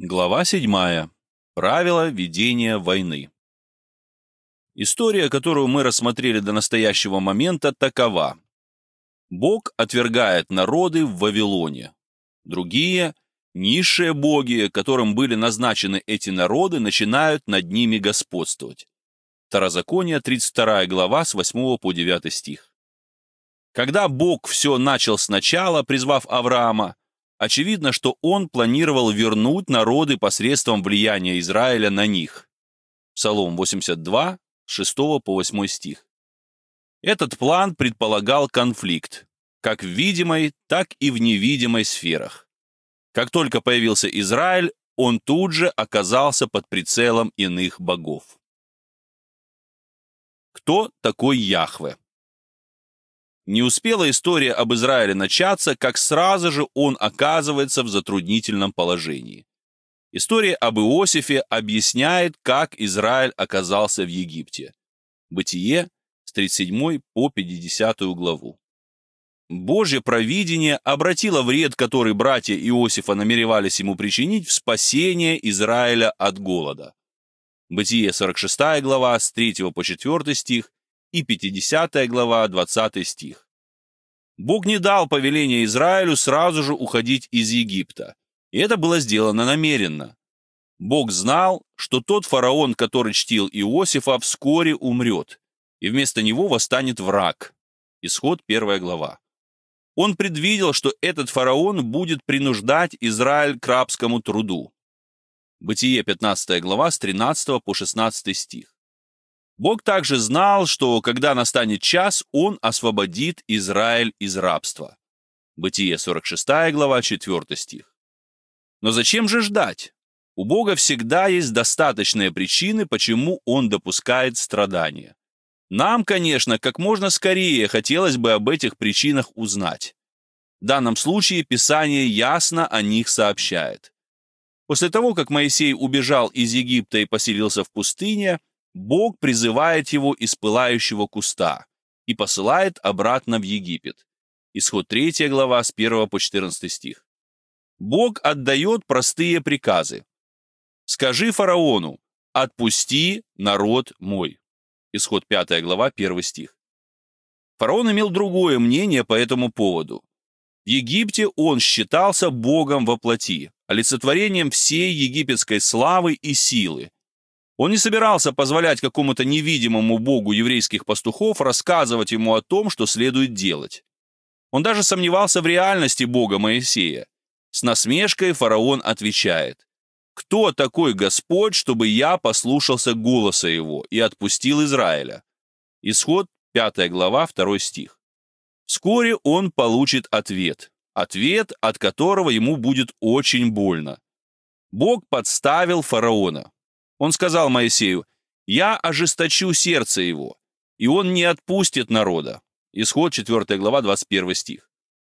Глава 7. Правила ведения войны. История, которую мы рассмотрели до настоящего момента, такова. Бог отвергает народы в Вавилоне. Другие, низшие боги, которым были назначены эти народы, начинают над ними господствовать. Второзаконие, 32 глава, с 8 по 9 стих. Когда Бог все начал сначала, призвав Авраама, очевидно, что он планировал вернуть народы посредством влияния Израиля на них. Псалом 82, с 6 по 8 стих. Этот план предполагал конфликт, как в видимой, так и в невидимой сферах. Как только появился Израиль, он тут же оказался под прицелом иных богов. Кто такой Яхве? Не успела история об Израиле начаться, как сразу же он оказывается в затруднительном положении. История об Иосифе объясняет, как Израиль оказался в Египте. Бытие с 37 по 50 главу. Божье провидение обратило вред, который братья Иосифа намеревались ему причинить, в спасение Израиля от голода. Бытие 46 глава с 3 по 4 стих и 50 глава 20 стих. Бог не дал повеления Израилю сразу же уходить из Египта, и это было сделано намеренно. Бог знал, что тот фараон, который чтил Иосифа, вскоре умрет, и вместо него восстанет враг. Исход 1 глава. Он предвидел, что этот фараон будет принуждать Израиль к рабскому труду. Бытие 15 глава с 13 по 16 стих. Бог также знал, что когда настанет час, Он освободит Израиль из рабства. Бытие 46 глава 4 стих. Но зачем же ждать? У Бога всегда есть достаточные причины, почему Он допускает страдания. Нам, конечно, как можно скорее хотелось бы об этих причинах узнать. В данном случае Писание ясно о них сообщает. После того, как Моисей убежал из Египта и поселился в пустыне, Бог призывает его из пылающего куста и посылает обратно в Египет. Исход 3 глава с 1 по 14 стих. Бог отдает простые приказы. «Скажи фараону, отпусти народ мой». Исход 5 глава 1 стих. Фараон имел другое мнение по этому поводу. В Египте он считался Богом во плоти, олицетворением всей египетской славы и силы. Он не собирался позволять какому-то невидимому богу еврейских пастухов рассказывать ему о том, что следует делать. Он даже сомневался в реальности Бога Моисея. С насмешкой фараон отвечает: «Кто такой Господь, чтобы я послушался голоса его и отпустил Израиля?» Исход 5 глава 2 стих. Вскоре он получит ответ, от которого ему будет очень больно. Бог подставил фараона. Он сказал Моисею: «Я ожесточу сердце его, и он не отпустит народа». Исход 4 глава 21 стих.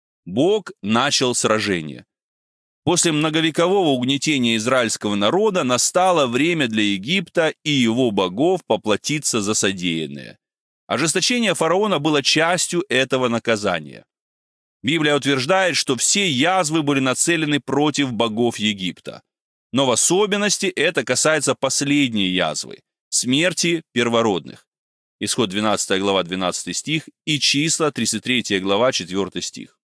Бог начал сражение. После многовекового угнетения израильского народа настало время для Египта и его богов поплатиться за содеянное. Ожесточение фараона было частью этого наказания. Библия утверждает, что все язвы были нацелены против богов Египта. Но в особенности это касается последней язвы – смерти первородных. Исход 12 глава 12 стих и числа 33 глава 4 стих.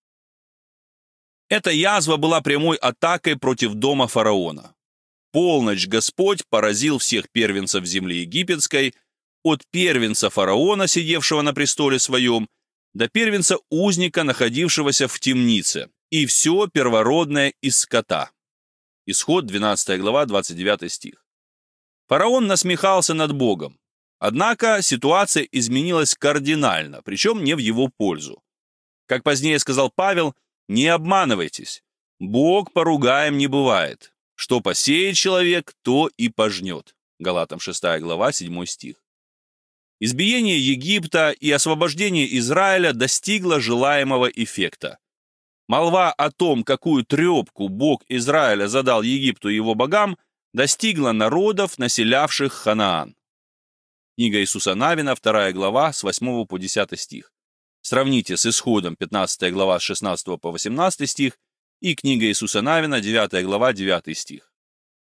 Эта язва была прямой атакой против дома фараона. В полночь Господь поразил всех первенцев земли египетской, от первенца фараона, сидевшего на престоле своем, до первенца узника, находившегося в темнице, и все первородное из скота. Исход 12 глава 29 стих. Фараон насмехался над Богом. Однако ситуация изменилась кардинально, причем не в его пользу. Как позднее сказал Павел, не обманывайтесь. Бог поругаем не бывает. Что посеет человек, то и пожнет. Галатам 6 глава 7 стих. Избиение Египта и освобождение Израиля достигло желаемого эффекта. Молва о том, какую трепку Бог Израиля задал Египту и его богам, достигла народов, населявших Ханаан. Книга Иисуса Навина, 2 глава, с 8 по 10 стих. Сравните с Исходом, 15 глава, с 16 по 18 стих, и книга Иисуса Навина, 9 глава, 9 стих.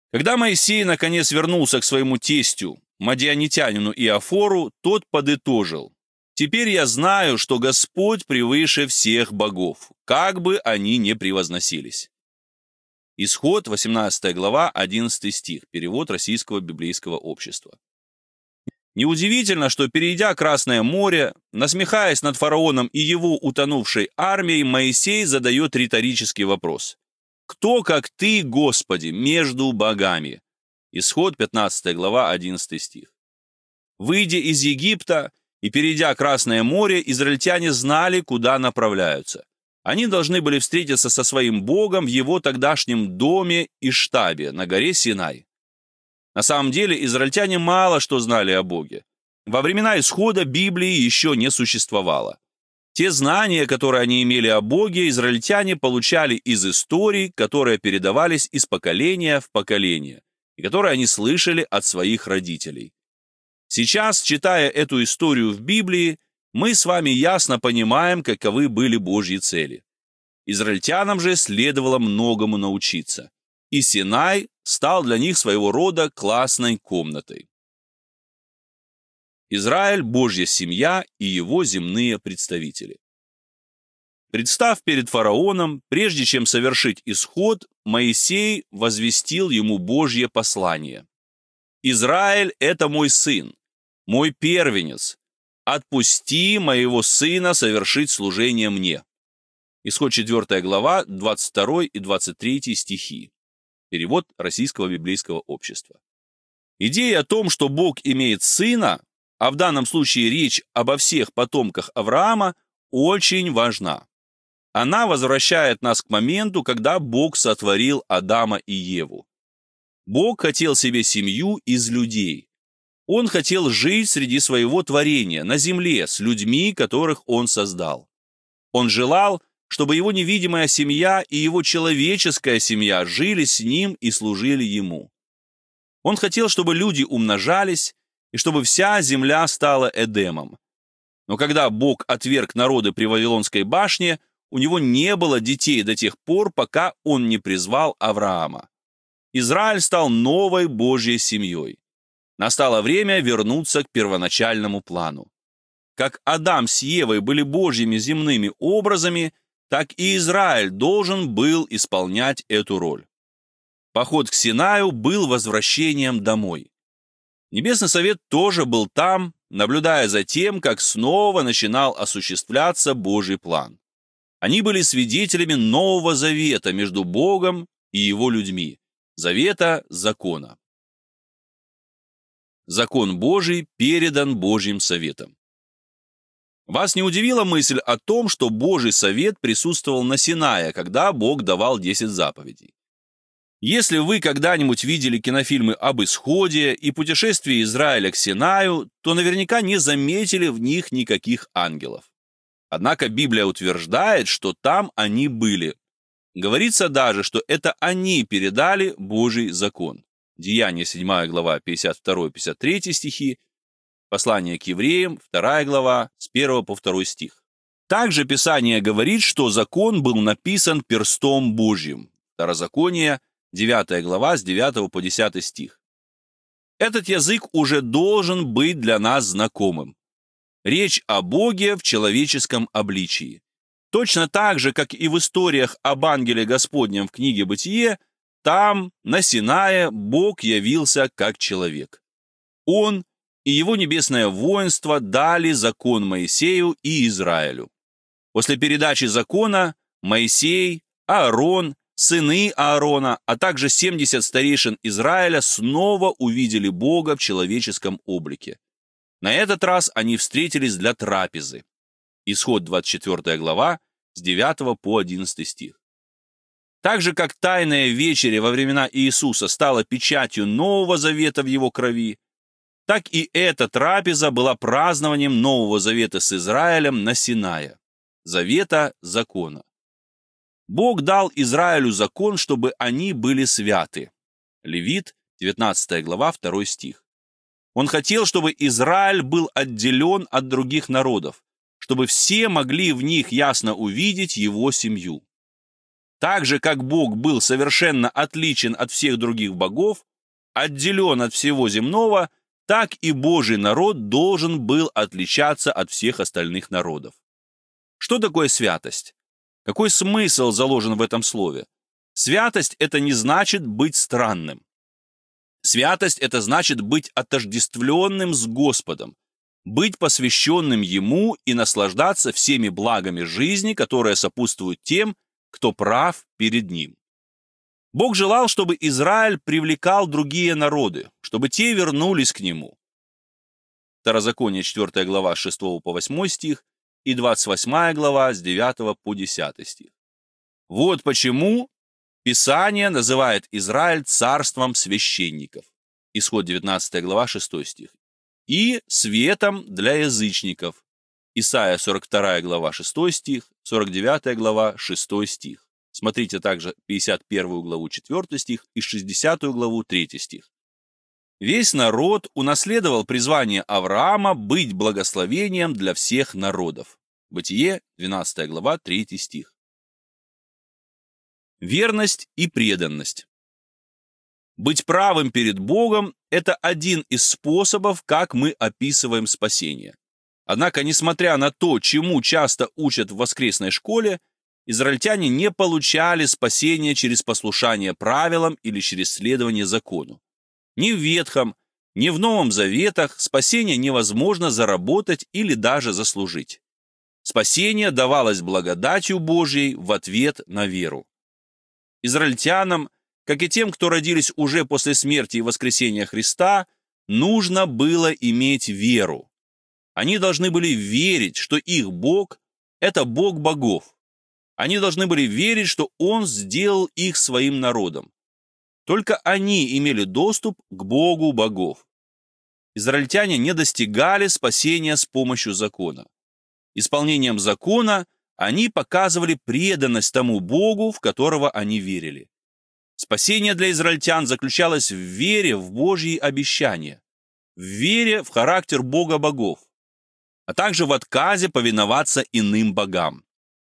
Когда Моисей наконец вернулся к своему тестю, мадианитянину Иофору, тот подытожил: «Теперь я знаю, что Господь превыше всех богов, как бы они ни превозносились». Исход, 18 глава, 11 стих, перевод Российского библейского общества. Неудивительно, что, перейдя Красное море, насмехаясь над фараоном и его утонувшей армией, Моисей задает риторический вопрос: «Кто, как ты, Господи, между богами?» Исход, 15 глава, 11 стих. Выйдя из Египта и перейдя Красное море, израильтяне знали, куда направляются. Они должны были встретиться со своим Богом в его тогдашнем доме и штабе на горе Синай. На самом деле, израильтяне мало что знали о Боге. Во времена Исхода Библии еще не существовало. Те знания, которые они имели о Боге, израильтяне получали из историй, которые передавались из поколения в поколение, и которые они слышали от своих родителей. Сейчас, читая эту историю в Библии, мы с вами ясно понимаем, каковы были Божьи цели. Израильтянам же следовало многому научиться, и Синай стал для них своего рода классной комнатой. Израиль – Божья семья и его земные представители. Представ перед фараоном, прежде чем совершить исход, Моисей возвестил ему Божье послание. «Израиль – это мой сын, мой первенец. Отпусти моего сына совершить служение мне». Исход 4 глава, 22 и 23 стихи. Перевод Российского библейского общества. Идея о том, что Бог имеет сына, а в данном случае речь обо всех потомках Авраама, очень важна. Она возвращает нас к моменту, когда Бог сотворил Адама и Еву. Бог хотел себе семью из людей. Он хотел жить среди своего творения, на земле, с людьми, которых Он создал. Он желал, чтобы его невидимая семья и его человеческая семья жили с ним и служили ему. Он хотел, чтобы люди умножались, и чтобы вся земля стала Эдемом. Но когда Бог отверг народы при Вавилонской башне, у него не было детей до тех пор, пока он не призвал Авраама. Израиль стал новой Божьей семьей. Настало время вернуться к первоначальному плану. Как Адам с Евой были Божьими земными образами, так и Израиль должен был исполнять эту роль. Поход к Синаю был возвращением домой. Небесный совет тоже был там, наблюдая за тем, как снова начинал осуществляться Божий план. Они были свидетелями Нового Завета между Богом и Его людьми, Завета закона. Закон Божий передан Божьим Советом. Вас не удивила мысль о том, что Божий Совет присутствовал на Синае, когда Бог давал 10 заповедей? Если вы когда-нибудь видели кинофильмы об Исходе и путешествии Израиля к Синаю, то наверняка не заметили в них никаких ангелов. Однако Библия утверждает, что там они были. Говорится даже, что это они передали Божий закон. Деяния 7 глава 52-53 стихи, Послание к евреям 2 глава с 1 по 2 стих. Также Писание говорит, что закон был написан перстом Божьим. Второзаконие 9 глава с 9 по 10 стих. Этот язык уже должен быть для нас знакомым. Речь о Боге в человеческом обличии. Точно так же, как и в историях об ангеле Господнем в книге «Бытие», там, на Синае, Бог явился как человек. Он и его небесное воинство дали закон Моисею и Израилю. После передачи закона Моисей, Аарон, сыны Аарона, а также 70 старейшин Израиля снова увидели Бога в человеческом облике. На этот раз они встретились для трапезы. Исход 24 глава с 9 по 11 стих. Так же, как тайная вечеря во времена Иисуса стала печатью Нового Завета в его крови, так и эта трапеза была празднованием Нового Завета с Израилем на Синае, Завета закона. Бог дал Израилю закон, чтобы они были святы. Левит, 19 глава, 2 стих. Он хотел, чтобы Израиль был отделен от других народов, чтобы все могли в них ясно увидеть его семью. Так же, как Бог был совершенно отличен от всех других богов, отделен от всего земного, так и Божий народ должен был отличаться от всех остальных народов. Что такое святость? Какой смысл заложен в этом слове? Святость – это не значит быть странным. Святость – это значит быть отождествленным с Господом, быть посвященным Ему и наслаждаться всеми благами жизни, которые сопутствуют тем, кто прав перед Ним. Бог желал, чтобы Израиль привлекал другие народы, чтобы те вернулись к Нему. Второзаконие, 4 глава, с 6 по 8 стих, и 28 глава, с 9 по 10 стих. Вот почему Писание называет Израиль царством священников. Исход 19 глава, 6 стих. И светом для язычников. Исайя 42 глава, 6 стих, 49 глава, 6 стих. Смотрите также 51 главу, 4 стих и 60 главу, 3 стих. Весь народ унаследовал призвание Авраама быть благословением для всех народов. Бытие, 12 глава, 3 стих. Верность и преданность. Быть правым перед Богом – это один из способов, как мы описываем спасение. Однако, несмотря на то, чему часто учат в воскресной школе, израильтяне не получали спасения через послушание правилам или через следование закону. Ни в Ветхом, ни в Новом Заветах спасение невозможно заработать или даже заслужить. Спасение давалось благодатью Божьей в ответ на веру. Израильтянам, как и тем, кто родились уже после смерти и воскресения Христа, нужно было иметь веру. Они должны были верить, что их Бог – это Бог богов. Они должны были верить, что Он сделал их своим народом. Только они имели доступ к Богу богов. Израильтяне не достигали спасения с помощью закона. Исполнением закона они показывали преданность тому Богу, в которого они верили. Спасение для израильтян заключалось в вере в Божьи обещания, в вере в характер Бога богов, а также в отказе повиноваться иным богам.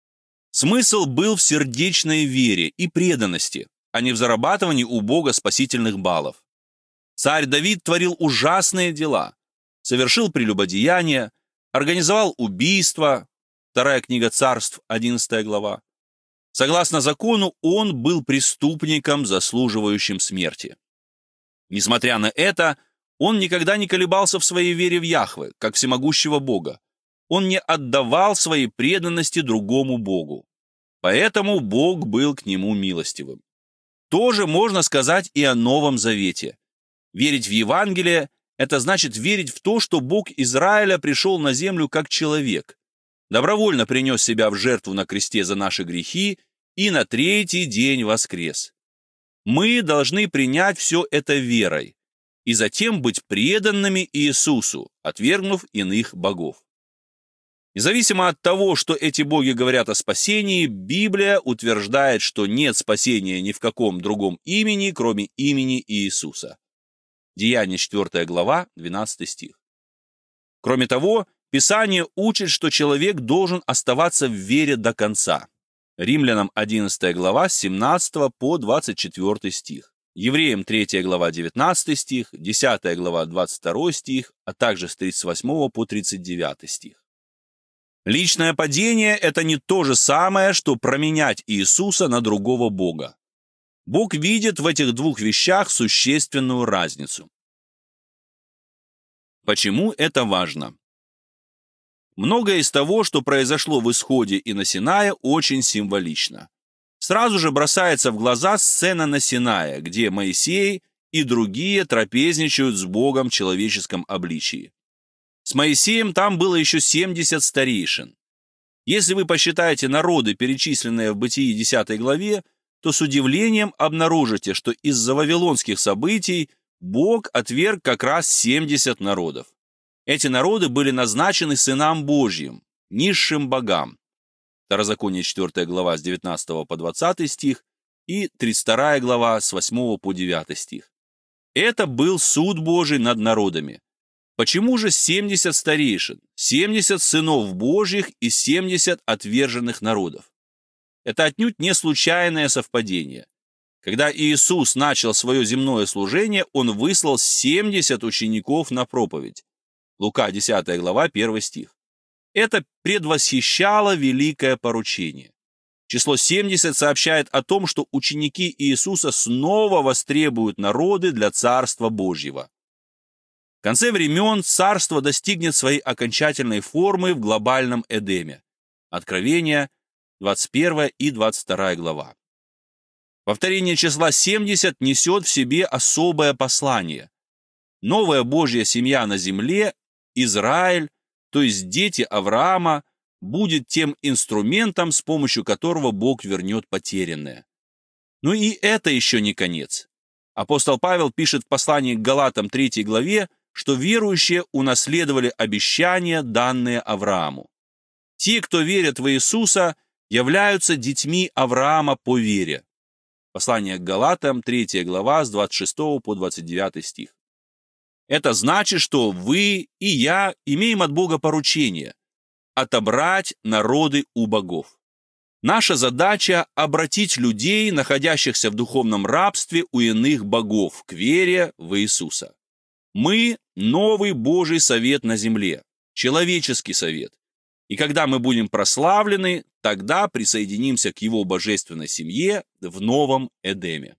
Смысл был в сердечной вере и преданности, а не в зарабатывании у Бога спасительных баллов. Царь Давид творил ужасные дела, совершил прелюбодеяние, организовал убийство, 2 книга Царств, 11 глава. Согласно закону, он был преступником, заслуживающим смерти. Несмотря на это, он никогда не колебался в своей вере в Яхве, как всемогущего Бога. Он не отдавал своей преданности другому Богу. Поэтому Бог был к нему милостивым. Тоже можно сказать и о Новом Завете. Верить в Евангелие – это значит верить в то, что Бог Израиля пришел на землю как человек, добровольно принес себя в жертву на кресте за наши грехи и на третий день воскрес. Мы должны принять все это верой и затем быть преданными Иисусу, отвергнув иных богов. Независимо от того, что эти боги говорят о спасении, Библия утверждает, что нет спасения ни в каком другом имени, кроме имени Иисуса. Деяния 4 глава, 12 стих. Кроме того, Писание учит, что человек должен оставаться в вере до конца. Римлянам 11 глава, с 17 по 24 стих. Евреям 3 глава, 19 стих, 10 глава, 22 стих, а также с 38 по 39 стих. Личное падение – это не то же самое, что променять Иисуса на другого Бога. Бог видит в этих двух вещах существенную разницу. Почему это важно? Многое из того, что произошло в Исходе и на Синае, очень символично. Сразу же бросается в глаза сцена на Синае, где Моисей и другие трапезничают с Богом в человеческом обличии. С Моисеем там было еще 70 старейшин. Если вы посчитаете народы, перечисленные в Бытии 10 главе, то с удивлением обнаружите, что из-за вавилонских событий Бог отверг как раз 70 народов. Эти народы были назначены сынам Божьим, низшим богам. Второзаконие 4 глава с 19 по 20 стих и 32 глава с 8 по 9 стих. Это был суд Божий над народами. Почему же 70 старейшин, 70 сынов Божьих и 70 отверженных народов? Это отнюдь не случайное совпадение. Когда Иисус начал свое земное служение, Он выслал 70 учеников на проповедь. Лука 10 глава, 1 стих. Это предвосхищало великое поручение. Число 70 сообщает о том, что ученики Иисуса снова востребуют народы для Царства Божьего. В конце времен Царство достигнет своей окончательной формы в глобальном Эдеме. Откровение, 21 и 22 глава. Повторение числа 70 несет в себе особое послание. Новая Божья семья на земле, Израиль, то есть дети Авраама, будет тем инструментом, с помощью которого Бог вернет потерянное. Но и это еще не конец. Апостол Павел пишет в послании к Галатам 3 главе, что верующие унаследовали обещания, данные Аврааму. Те, кто верят в Иисуса, являются детьми Авраама по вере. Послание к Галатам, 3 глава, с 26 по 29 стих. Это значит, что вы и я имеем от Бога поручение – отобрать народы у богов. Наша задача – обратить людей, находящихся в духовном рабстве у иных богов, к вере в Иисуса. Мы – новый Божий совет на земле, человеческий совет. И когда мы будем прославлены, тогда присоединимся к Его божественной семье в новом Эдеме.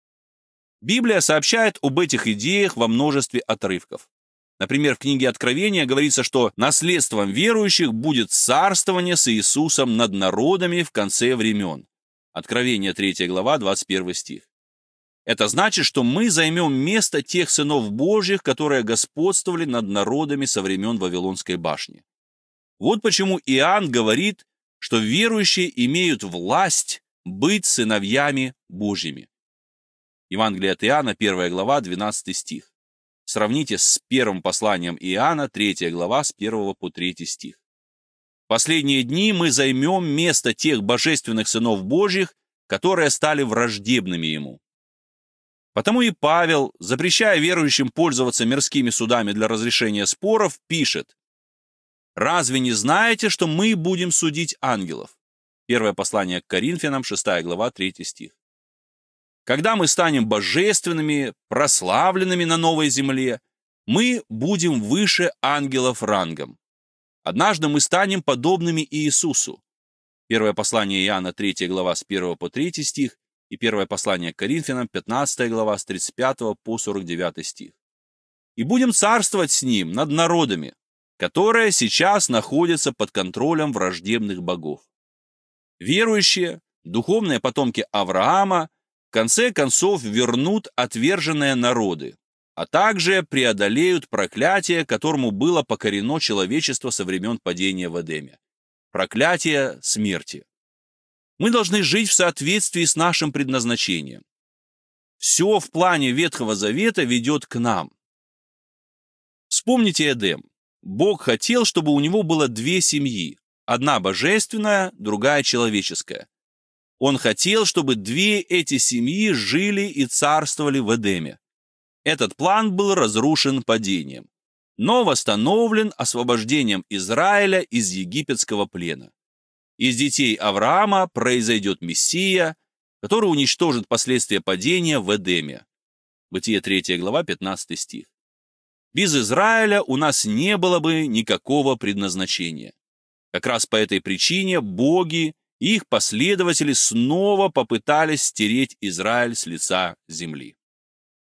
Библия сообщает об этих идеях во множестве отрывков. Например, в книге Откровения говорится, что наследством верующих будет царствование с Иисусом над народами в конце времен. Откровение 3 глава, 21 стих. Это значит, что мы займем место тех сынов Божьих, которые господствовали над народами со времен Вавилонской башни. Вот почему Иоанн говорит, что верующие имеют власть быть сыновьями Божьими. Евангелие от Иоанна, 1 глава, 12 стих. Сравните с первым посланием Иоанна, 3 глава, с 1 по 3 стих. В последние дни мы займем место тех божественных сынов Божьих, которые стали враждебными Ему. Потому и Павел, запрещая верующим пользоваться мирскими судами для разрешения споров, пишет: «Разве не знаете, что мы будем судить ангелов?» Первое послание к Коринфянам, 6 глава, 3 стих. Когда мы станем божественными, прославленными на новой земле, мы будем выше ангелов рангом. Однажды мы станем подобными Иисусу. Первое послание Иоанна, 3 глава, с 1 по 3 стих, и первое послание к Коринфянам, 15 глава, с 35 по 49 стих. И будем царствовать с Ним над народами, которые сейчас находятся под контролем враждебных богов. Верующие, духовные потомки Авраама, в конце концов вернут отверженные народы, а также преодолеют проклятие, которому было покорено человечество со времен падения в Эдеме. Проклятие смерти. Мы должны жить в соответствии с нашим предназначением. Все в плане Ветхого Завета ведет к нам. Вспомните Эдем. Бог хотел, чтобы у него было две семьи. Одна божественная, другая человеческая. Он хотел, чтобы две эти семьи жили и царствовали в Эдеме. Этот план был разрушен падением, но восстановлен освобождением Израиля из египетского плена. Из детей Авраама произойдет Мессия, который уничтожит последствия падения в Эдеме. Бытие 3 глава, 15 стих. Без Израиля у нас не было бы никакого предназначения. Как раз по этой причине боги и их последователи снова попытались стереть Израиль с лица земли.